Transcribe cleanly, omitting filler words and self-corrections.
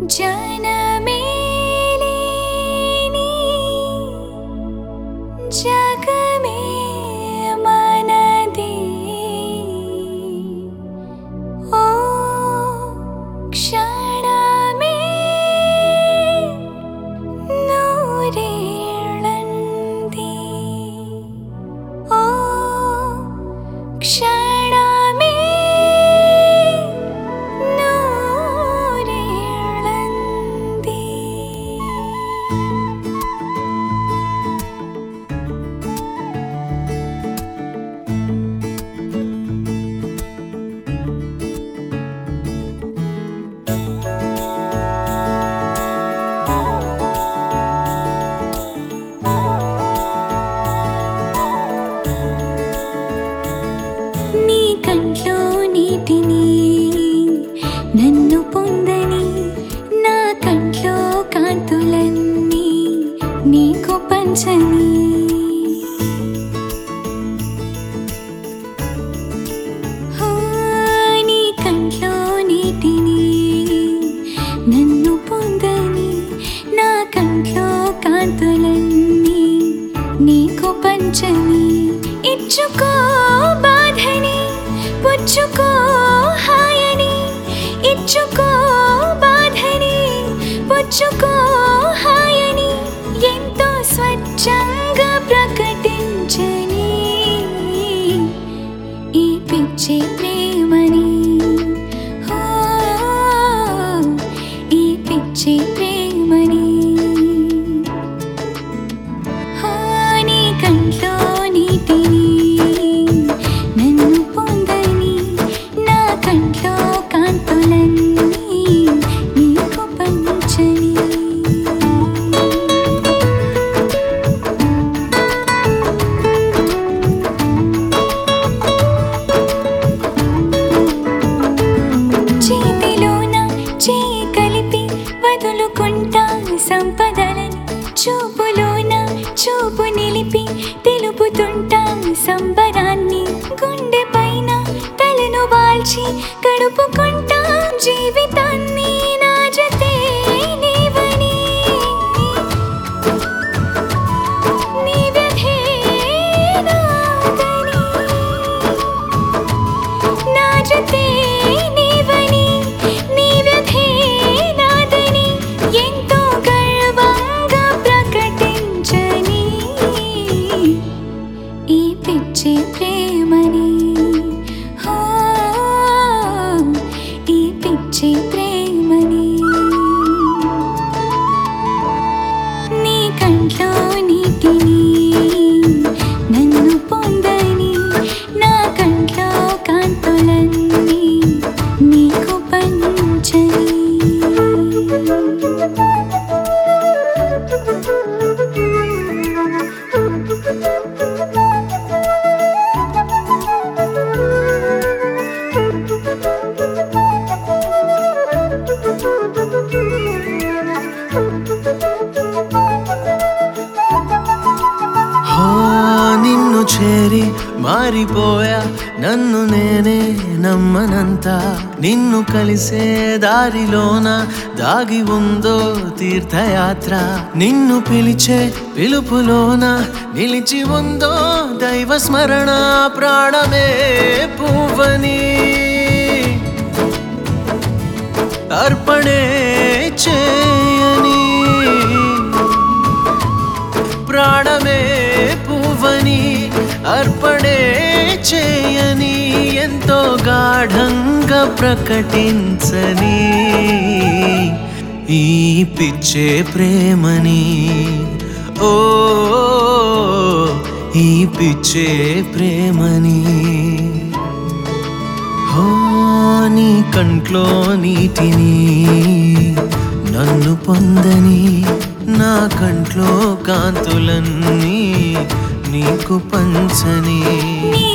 जनमेलेनी जगमे मनदे ओ क्षणमे नूरेळंदी ओ क्षणमे కంట్లో నీటిని నన్ను పొందని నా కంట్లో కాంతులన్నీ నీకు పంచని నీ కంట్లో నీటిని నన్ను పొందని నా కంట్లో కాంతులన్నీ నీకు పంచని ఇచ్చుకో బాధని పుచ్చుకో హాయని ఇచ్చుకో బాధని పుచ్చుకో హాయని ఎంతో స్వచ్ఛంగా ప్రకటించని ఈ పిచ్చి ప్రేమని ఈ పిచ్చి ప్రేమని నీ కంట్లో నీటిని సంపదలని చూపులోన చూపు నిలిపి తెలుపుతుంటా సంబరాన్ని గుండె పైన తలను వాల్చి గడుపుకుంటా జీవితాన్ని నా జతే నీవని నీ వ్యధే నాదని నా జతే నీవని నీ వ్యధే నాదని ఎంతో ఈ పిచ్చి ప్రేమని ఈ పిచ్చి ప్రేమని నీ కంట్లో నీటిని నన్ను పొందని నా కంట్లో కాంతులన్నీ నీకు పంచని నిన్ను చేరి మారిపోయా నన్ను నేనే నమ్మనంత నిన్ను కలిసే దారిలోన దాగి ఉందో తీర్థయాత్ర నిన్ను పిలిచే పిలుపులోన నిలిచి ఉందో దైవ స్మరణ ప్రాణమే పువ్వని అర్పణే చేయని ప్రాణమే పువ్వని అర్పణే చేయని ఎంతో గాఢంగా ప్రకటించని ఈ పిచ్చే ప్రేమని ఓ ఈ పిచ్చే ప్రేమని నీ కంట్లో నీటిని నన్ను పొందని నా కంట్లో కాంతులన్నీ నీకు పంచని